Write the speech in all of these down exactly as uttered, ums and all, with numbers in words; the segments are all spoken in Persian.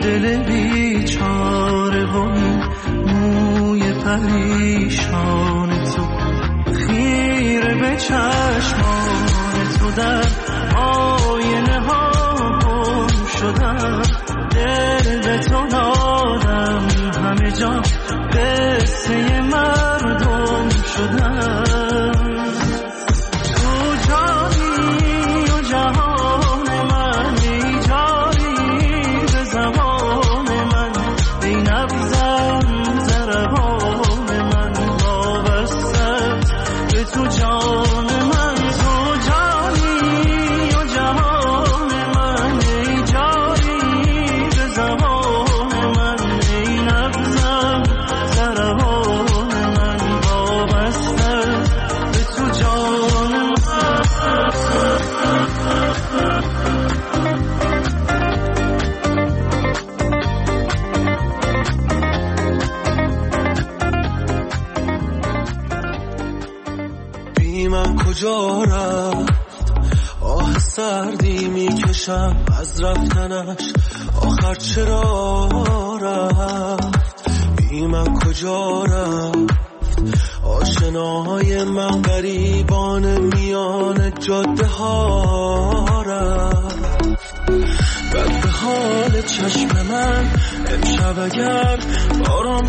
دل بیچاره و این موی پریشان تو خیره به چشمان تو در آینه ها گم شدم دل به تو دادم همه جا قصه مردم شدم تو جانی و جهان من ای جاری به زمان من ای نبزم ضربان من وابستت به تو جان من تو جانی و جهان من ای جاری به زمان من ای نبزم ضربان من وابستت به تو جان من بیمم کجا رفت آه سردی میکشم از رفتنش آخر چرا رفت بیمم کجا رفت آشناهای من غریبان میان جاده ها رفت بد به حال چشم من امشب اگر باران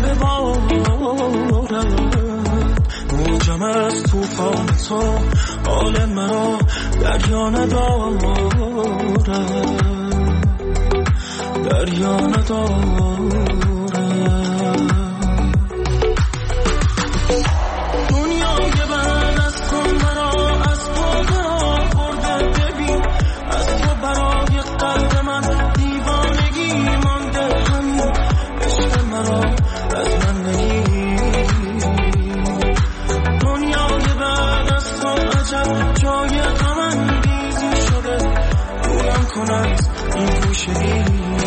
ببارد موجم از توفان تو حال مرا دریا ندارد دریا ندارد دنیای بعد از تو مرا از پا برده ببین از تو برای قلب من دیوانگی مانده همین عشق مرا از من نگیر دنیای بعد از تو عجب جای غم انگیزی شده دورم کن از این گوشگی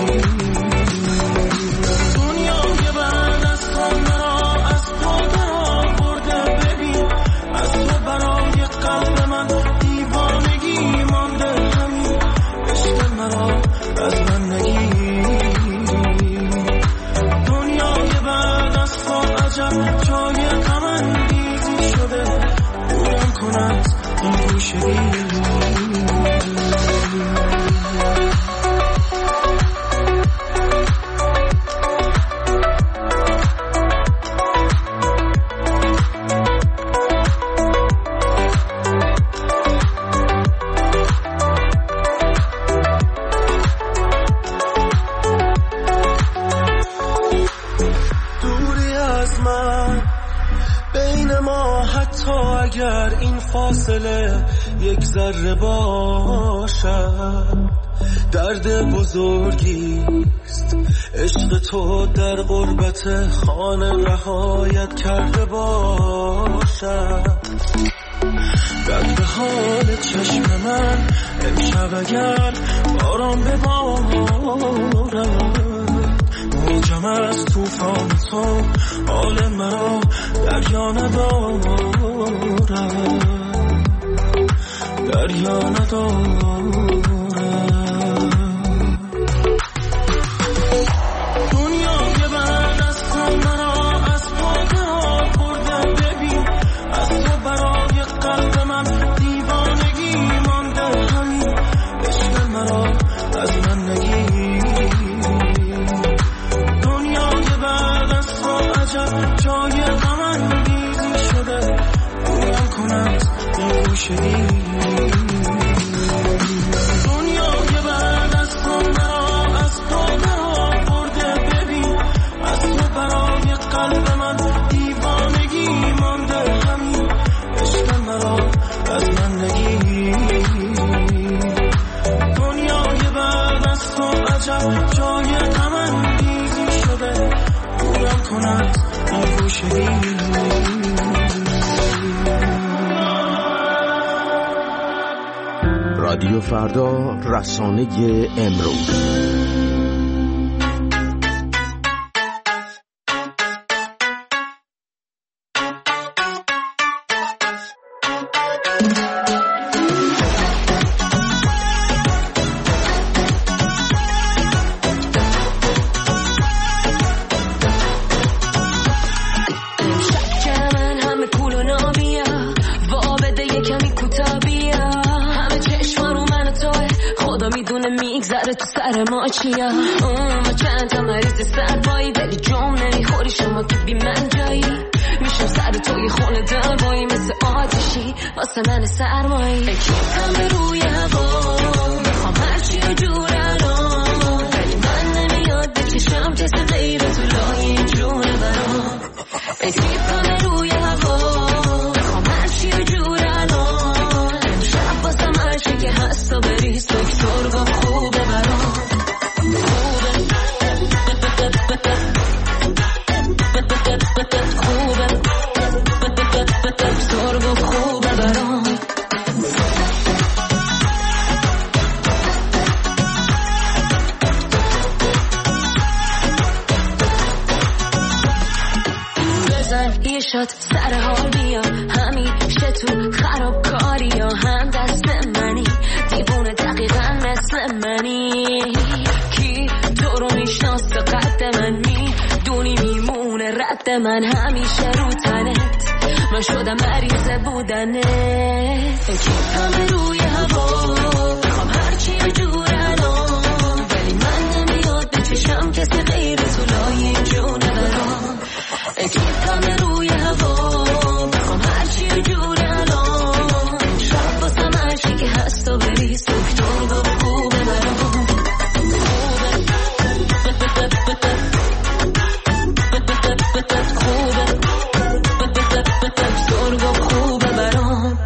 دنیای بعد از تو مرا از پا برده ببین از تو برای قلب من دیوانگی مانده همین عشق مرا از من نگیر دنیای بعد از تو عجب جای غم انگیزی شده دورم کن از این گوشگی اگر این فاصله یک ذره باشد درد بزرگیست عشق تو در غربت خانه رهایت کرده باشد درد حال چشم من امشب اگر باران ببارد موجم از توفان تو حال مرا دریا ندارد دریا ندارد دنیای بعد از تو مرا از پا برده ببین از تو برای قلب من دیوانگی مانده همین عشق مرا از من نگیر دنیای بعد از تو عجب جای غم انگیزی شده دورم کن از این گوشگی دنیای بعد از تو مرا از پا برده ببین از تو برای قلب من دیوانگی مانده همین عشق مرا از من نگیر دنیای بعد از تو عجب جای غم انگیزی شده دورم کن از این گوشگی رادیو فردا، رسانه امروز. سر ما چیا اون ما چند تا مریض سربایی ولی جام نمیخوری شما که بی من جایی میشم سر توی خونه دلبایی مثل آتشی واسه من سرمایی اکیپم روی هوا میخوام هرچی و جور الان ولی من نمیاد بکشم کسی غیر تو لای جونه برام اکیپم روی هوا میخوام هرچی و جور الان امشب واسه هرچی که هست و بریز دکتر با خوبه برام خوبه دکتر با خوبه برام یه شات سر حال بیا همیشه تو خرابکاری یا هم دست منی دیوونه دقیقا مثل منی کی تو رو میشناسه قد من میدونی میمونه رد من همیشه رو تنت من شدم مریض بودنت اکیپم روی هوا میخوام هرچی و جور الان ولی من نمیاد بچشم کسی غیر تو لای جونه برام اکیپم روی هوا میخوام هرچی و جور الان شب واسم هرچی که هست و بریز دکتر با خوبه برام خوبه دکتر با خوبه برام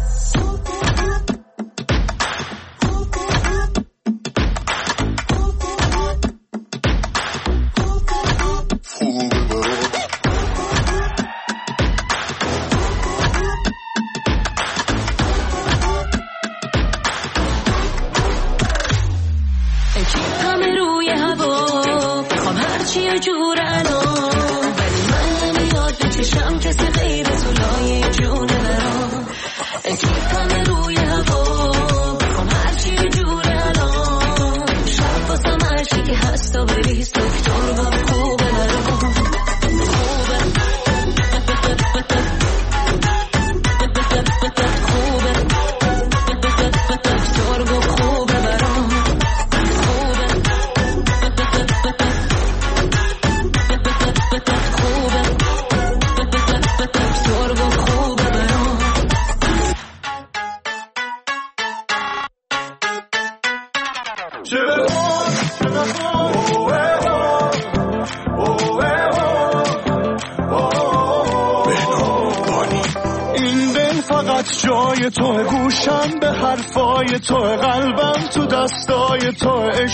جای تو گوشم به حرفای تو قلبم تو دستای تو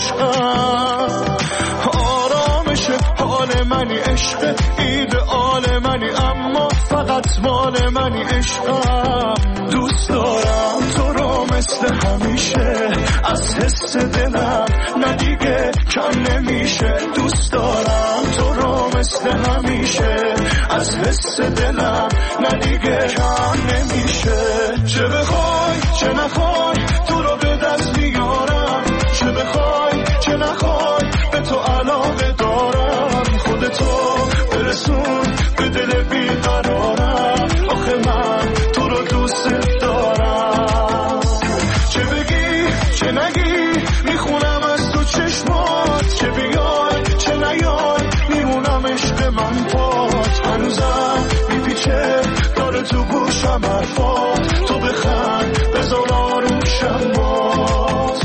عشقم آرامش حال منی عشق ایدئال منی اما فقط مال منی عشقم دوست دارم تو رو مثل همیشه از حس دلم نه دیگه کم نمیشه دوست دارم تو رو مثل همیشه از حس دلم نه دیگه کم نمیشه چه بخوای چه نخوای تو رو به دست میارم چه بخوای چه نخوای به تو علاقه دارم خودتو برسون به دل بیقرارم آخه من تو رو دوست دارم چه بگی چه نگی میخونم از تو چشمات چه بیای چه نیای میمونم عشق من پات هنوزم میپیچه داره تو گوشم حرفات تو بخند بذار آروشم باز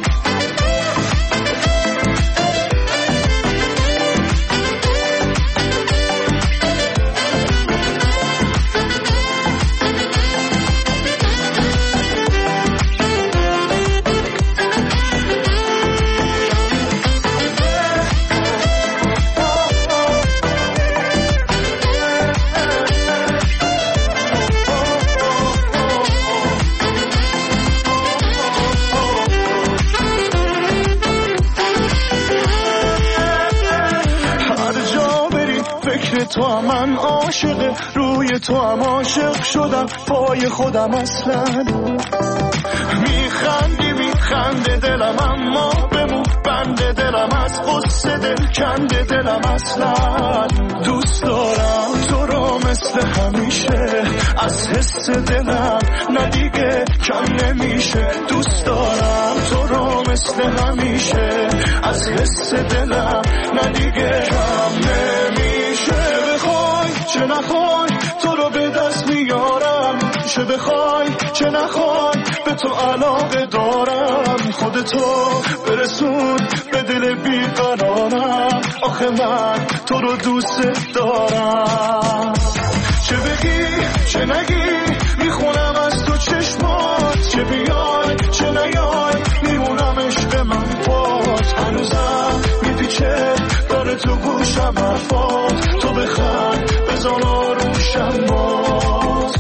تو هم من عاشق روی تو هم عاشق شدم پای خودم اصلا میخندی میخنده دلم اما بمون بنده دلم از قصه دل کنده دلم اصلا دوست دارم تو رو مثل همیشه از حس دلم نه دیگه کم نمیشه دوست دارم تو رو مثل همیشه از حس دلم نه دیگه کم نمیشه بخوای چه نخوای تو رو به دست میارم چه بخوای چه نخوای به تو علاقه دارم خودتو برسون به دل بیقرارم آخه من تو رو دوست دارم چه بگی چه نگی میخونم از تو چشمات چه بیای چه نیای میمونم عشق من پات هنوزم میپیچه داره تو گوشم حرفات تو بخند بزن آروشم باز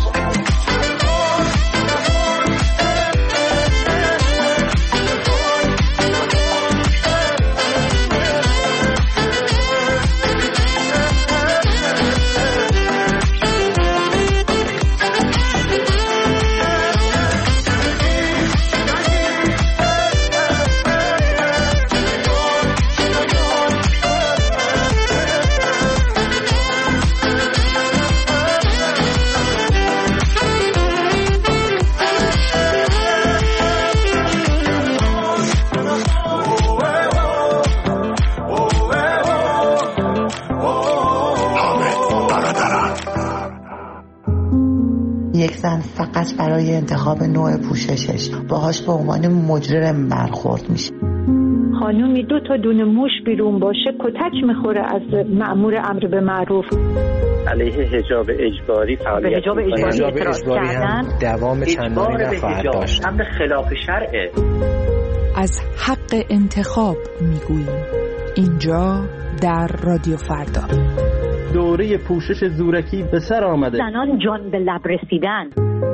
یک زن فقط برای انتخاب نوع پوششش باهاش به عنوان مجرم برخورد میشه. خانومی دو تا دونه موش بیرون باشه کتک میخوره از مأمور امر به معروف. علیه حجاب اجباری فعالیت حجاب اجباری اعتراض کردن دوام چندانی نخواهد داشت. امر خلاف شرعه. از حق انتخاب میگوییم اینجا در رادیو فردا. دوره پوشش زورکی به سر آمده. زنان جان به لب رسیدن.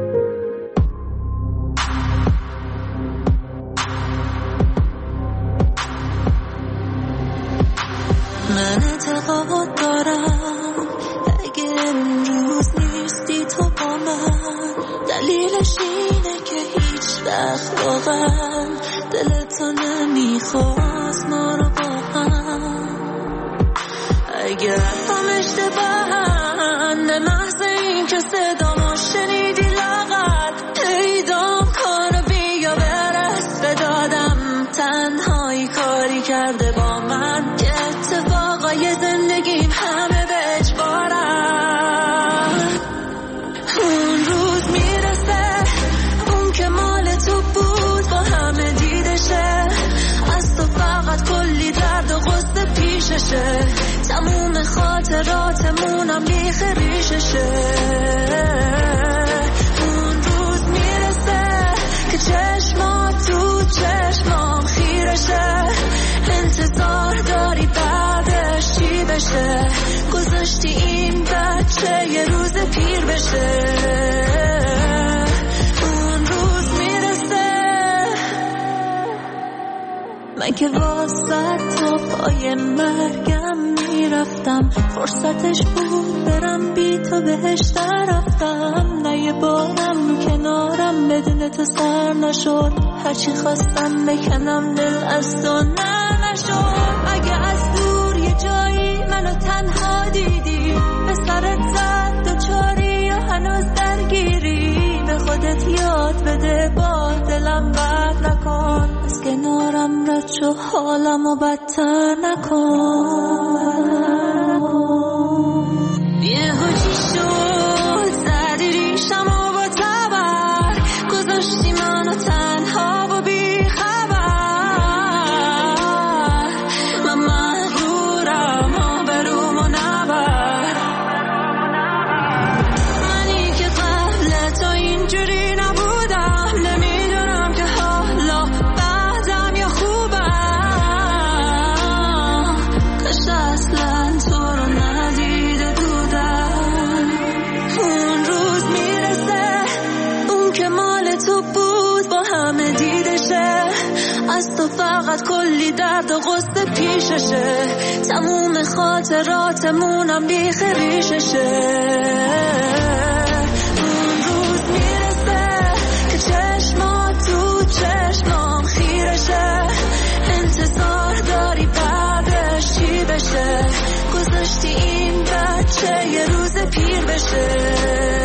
من اعتقاد دارم اگه امروز نیستی تو با من دلیلش اینه که هیچ وقت واقعا دلتو نمیخواست ما رو با هم اگر هم اشتباهن به محض این که صدامو شنیدی لغت پیدام کن و بیا برس به دادم تنهایی کاری کرده با من که اتفاقای زندگیم همه به اجبارن اون روز میرسه اون که مال تو بود با همه دیدشه از تو فقط کلی درد و غصه پیششه تموم خاطراتمونم بیخ ریششه اون روز میرسه که چشمات تو چشمام خیرشه انتظار داری بعدش چی بشه گذاشتی این بچه یه روز پیر بشه اون روز میرسه من که واسه تا پای مرگم میرفتم فرصتش بود برم بی تو بهش رفتم نه یه بارم کنارم بدون تو سر نشد هرچی خواستم بکنم دل از تو نه نشد اگه از دور یه جایی منو تنها دیدی به سرت زد دوچاری یا هنوز درگیری به خودت یاد بده با دلم بد نکن از کنارم رد شو حالمو بدتر نکن بیهو چی شد زدی ریشمو با تبر گذاشتی منو تنها و بی خبر من مغرورم و برومو نبر منی که قبل تو اینجوری نبودم نمیدونم که حالا بعدم یا خوبم کاش اصلا تو رو ندیده بودم اون روز میرسه اون که مال تو بود با همه دیدشه از تو فقط کلی درد و غصه پیششه تموم خاطراتمونم بیخ ریششه اون روز میرسه که چشمات تو چشمام خیرشه انتظار نذاشتی این بچه یه روز پیر بشه.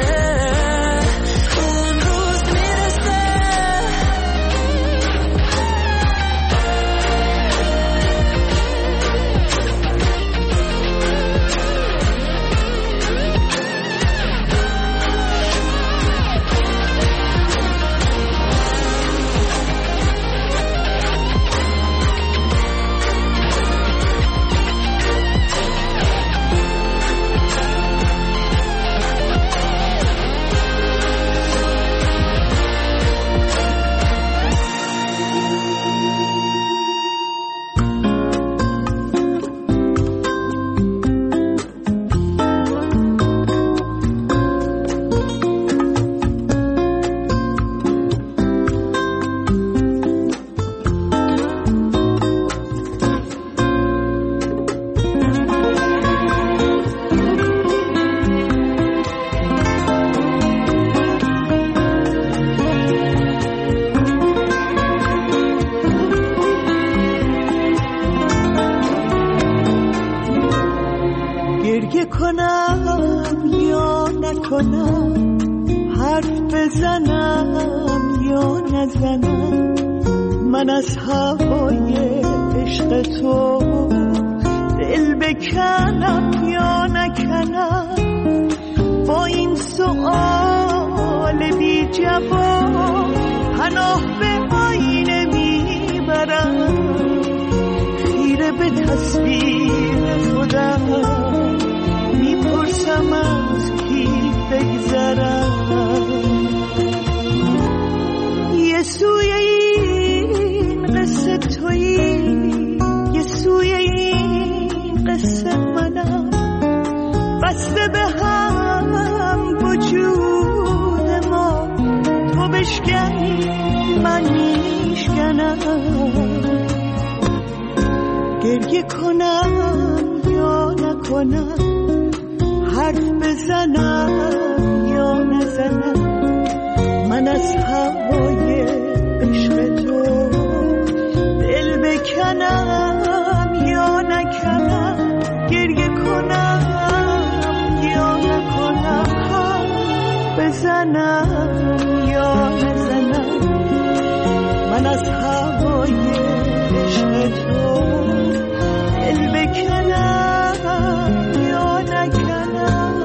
من از هوای عشق تو دل بکنم یا نکنم، با این سؤال بی جواب پناه به آینه میبرم. خیره به تصویر خودم میپرسم از کی بگذرم. یه سوی این قصه تویی، یه سوی این قصه منم، بسته به هم وجود ما. تو بشکنی من میشکنم، گریه کنم یا نکنم، حرف بزنم یا نزنم. من از هوای عشق تو دل بکنم یا نکنم، گریه کنم یا نکنم، حرف بزنم یا نزنم. من از هوای عشق تو دل بکنم یا نکنم.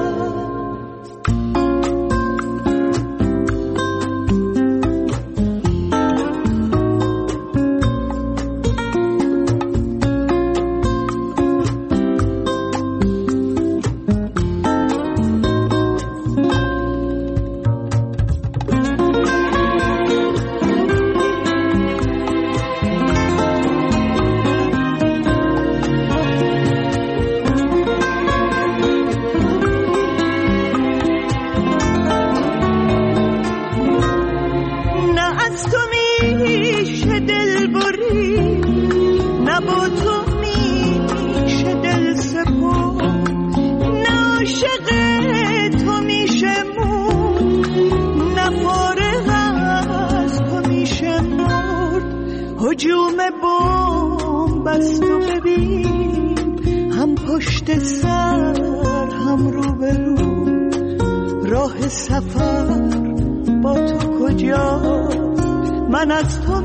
هجوم بوم بست و ببین، هم پشت سر هم رو به رو. راه سفر با تو کجاست؟ من از تو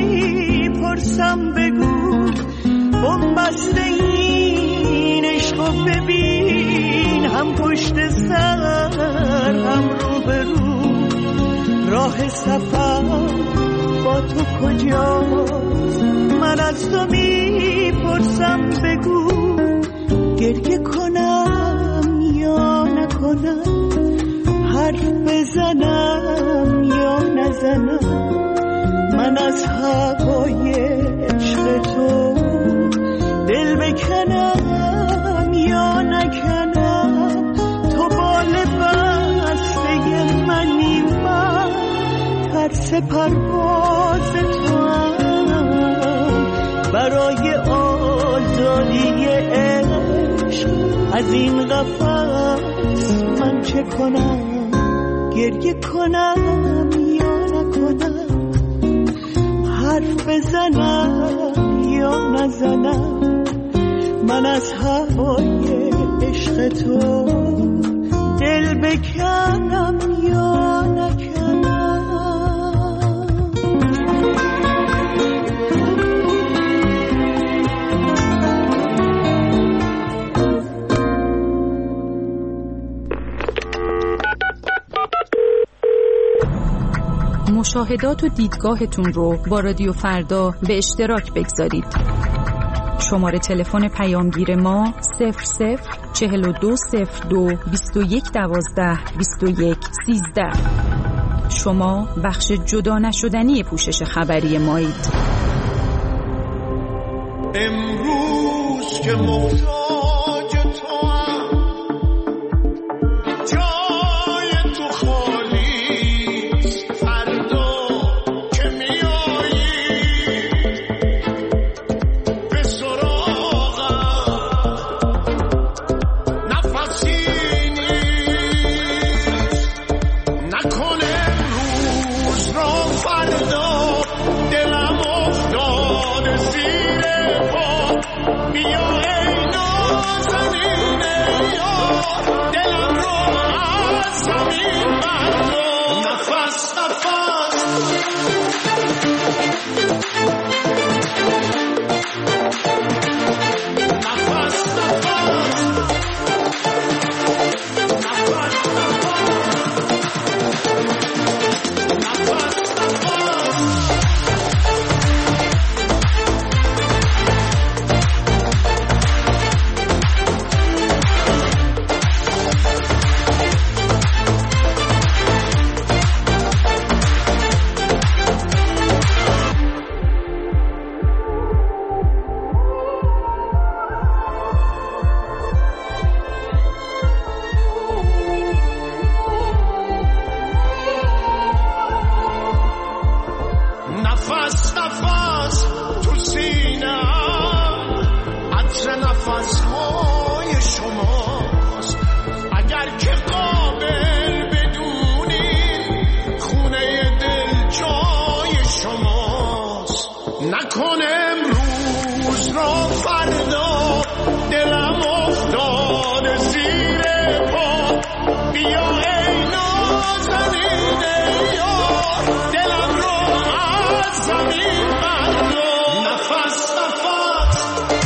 میپرسم بگو. بوم بسته این عشقو ببین، هم پشت سر هم رو به رو. راه سفر با تو کجاست؟ من از تو میپرسم بگو. گریه کنم یا نکنم، حرف بزنم یا نزنم. من از هوای عشق تو دل بکنم یا نکنم. تو بال بسته منی، من ترس پرواز تو هم. برای آزادی عشق از این قفس من چه کنم؟ گریه کنم یا نکنم، حرف بزنم یا نزنم. من از هوای عشق تو دل بکنم یا نکنم. مشاهدات و دیدگاهتون رو با رادیو فردا به اشتراک بگذارید. شماره تلفن پیامگیر ما صفر صفر چهل و دو صفر دو بیست و یک دوازده بیست و یک سیزده. شما بخش جدا نشدنی پوشش خبری مایید. امروز که محتاج تو هم جای تو خالیست، فردا که میایی به سراغم نفسی نیست. نکنه امروز را فردا دلم افتاده زیر پا، بیا ای نازنین یار دلم رو از زمین بردار. نفس نفس نفس نفس نفس تو سینه‌ام، عطر نفس‌های شماست. اگر که قابل بدونین خونه دل جای شماست. نکنه امروز را فردا دلم افتاده زیر پا، بیا ای نازنین یار دلم رو از زمین بردار. نفس نفس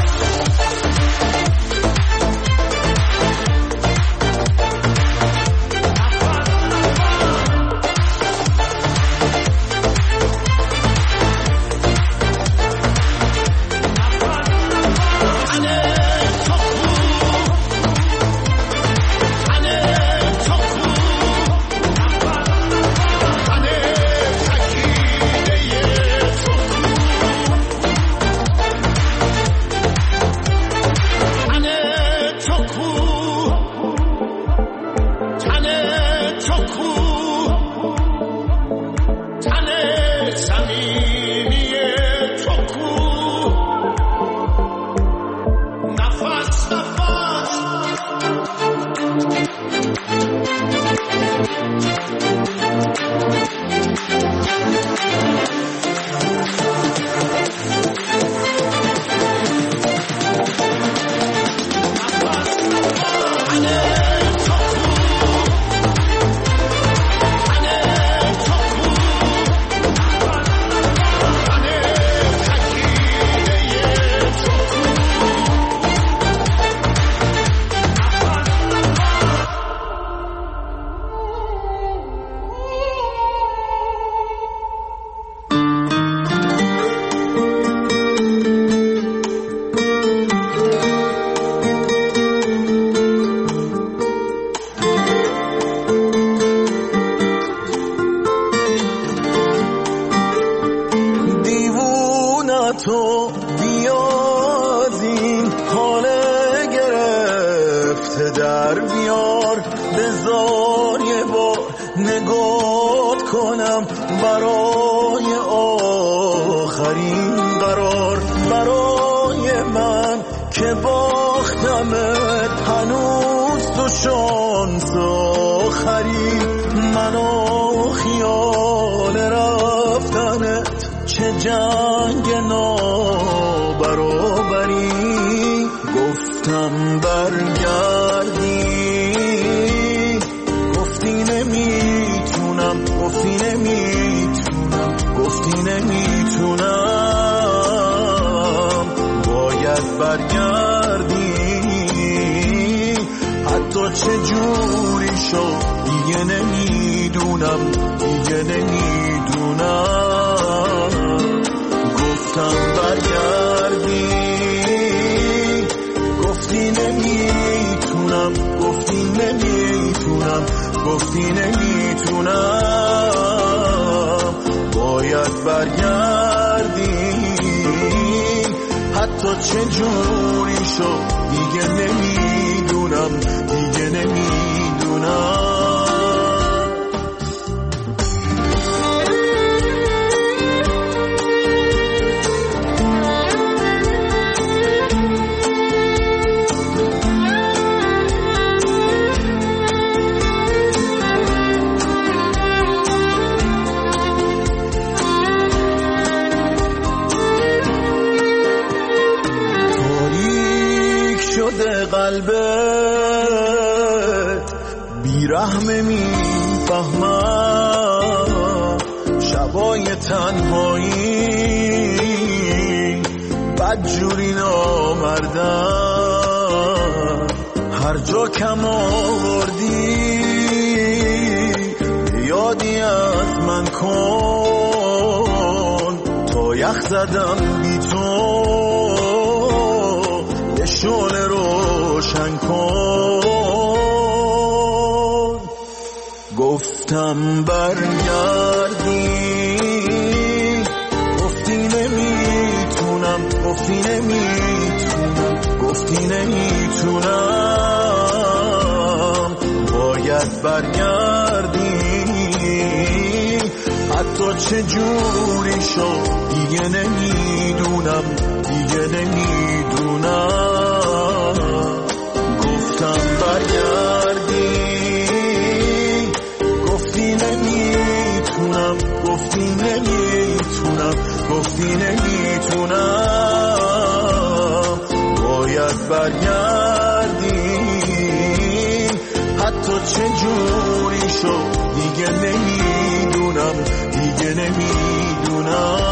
تو بیاد این حال گرفته در بیار، بذار یه بار نگات کنم برای آخرین قرار. برای من که باختمت هنوز تو شانس آخری، منو خیال رفتنت چه جنگ نابرابری. گفت گفتم برگردی، گفتی نمیتونم، گفتی نمیتونم، گفتی نمیتونم، باید برگردی، حتی چه جوری شد دیگه نمیدونم، دیگه نمیدونم. گفتم برگردی، گفتی نمیتونم، گفتی نمیتونم، گفتی نمیتونم، باید برگردی، حتی چه جوری شد دیگه نمیدونم، دیگه نمیدونم. قلبت بیرحمه میفهمم، شبای تنهایی بدجوری نامردم، هر جا کم آوردی یادی از من کن، تا یخ زدم بی تو یه شعله روشن کن. گفتم برگردی، گفتی نمیتونم، گفتی نمیتونم، گفتی نمیتونم، باید برگردی، حتی چه جوری شد دیگه نمیدونم، دیگه نمیدونم. گفتم برگردی، گفتی نمیتونم، گفتی نمیتونم، گفتی نمیتونم، باید برگردی، حتی چه جوری شد دیگه نمیدونم، دیگه نمیدونم.